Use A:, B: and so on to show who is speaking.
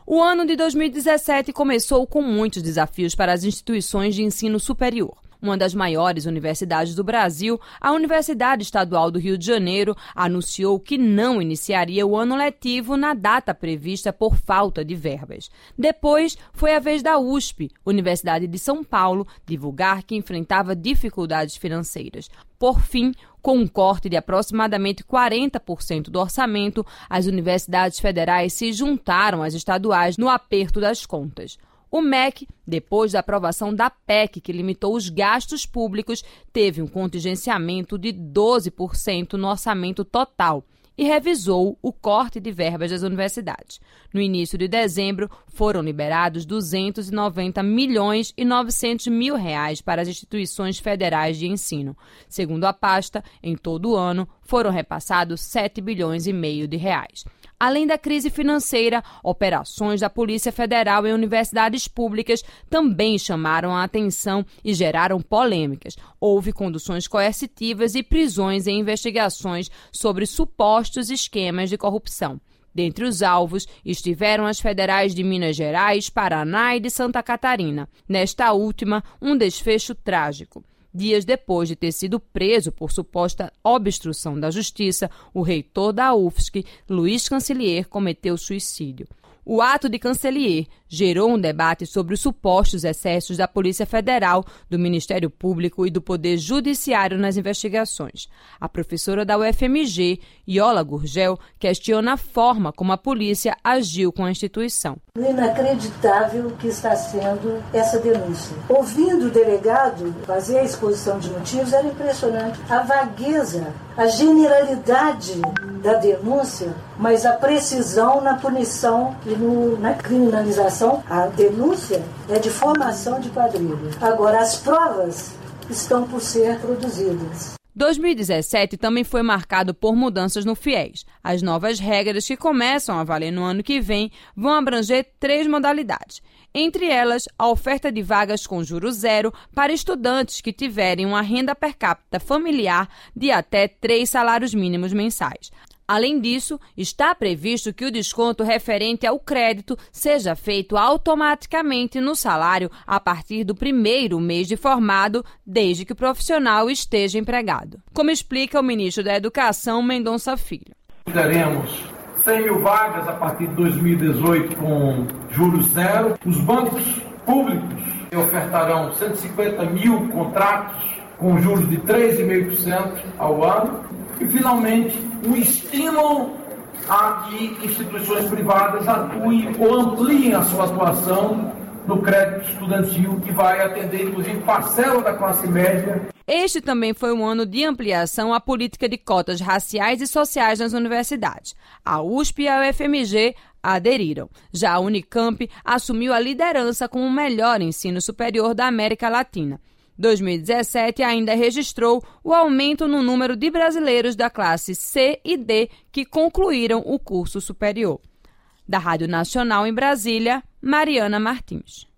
A: O ano de 2017 começou com muitos desafios para as instituições de ensino superior. Uma das maiores universidades do Brasil, a Universidade Estadual do Rio de Janeiro, anunciou que não iniciaria o ano letivo na data prevista por falta de verbas. Depois, foi a vez da USP, Universidade de São Paulo, divulgar que enfrentava dificuldades financeiras. Por fim, com um corte de aproximadamente 40% do orçamento, as universidades federais se juntaram às estaduais no aperto das contas. O MEC, depois da aprovação da PEC, que limitou os gastos públicos, teve um contingenciamento de 12% no orçamento total e revisou o corte de verbas das universidades. No início de dezembro, foram liberados 290 milhões e 900 mil reais para as instituições federais de ensino. Segundo a pasta, em todo o ano, foram repassados 7 bilhões e meio de reais. Além da crise financeira, operações da Polícia Federal em universidades públicas também chamaram a atenção e geraram polêmicas. Houve conduções coercitivas e prisões em investigações sobre supostos esquemas de corrupção. Dentre os alvos estiveram as federais de Minas Gerais, Paraná e de Santa Catarina. Nesta última, um desfecho trágico. Dias depois de ter sido preso por suposta obstrução da justiça, o reitor da UFSC, Luiz Cancellier, cometeu suicídio. O ato de Cancellier gerou um debate sobre os supostos excessos da Polícia Federal, do Ministério Público e do Poder Judiciário nas investigações. A professora da UFMG, Iola Gurgel, questiona a forma como a polícia agiu com a instituição.
B: Inacreditável que está sendo essa denúncia. Ouvindo o delegado fazer a exposição de motivos, era impressionante. A vagueza, a generalidade da denúncia, mas a precisão na punição e na criminalização. A denúncia é de formação de quadrilha. Agora, as provas estão por ser produzidas.
A: 2017 também foi marcado por mudanças no FIES. As novas regras que começam a valer no ano que vem vão abranger 3 modalidades. Entre elas, a oferta de vagas com juros zero para estudantes que tiverem uma renda per capita familiar de até 3 salários mínimos mensais. Além disso, está previsto que o desconto referente ao crédito seja feito automaticamente no salário a partir do primeiro mês de formado, desde que o profissional esteja empregado. Como explica o ministro da Educação, Mendonça Filho.
C: Teremos 100 mil vagas a partir de 2018 com juros zero. Os bancos públicos ofertarão 150 mil contratos com juros de 3,5% ao ano. E, finalmente, um estímulo a que instituições privadas atuem ou ampliem a sua atuação no crédito estudantil, que vai atender, inclusive, parcela da classe média.
A: Este também foi um ano de ampliação à política de cotas raciais e sociais nas universidades. A USP e a UFMG aderiram. Já a Unicamp assumiu a liderança como o melhor ensino superior da América Latina. 2017 ainda registrou o aumento no número de brasileiros da classe C e D que concluíram o curso superior. Da Rádio Nacional em Brasília, Mariana Martins.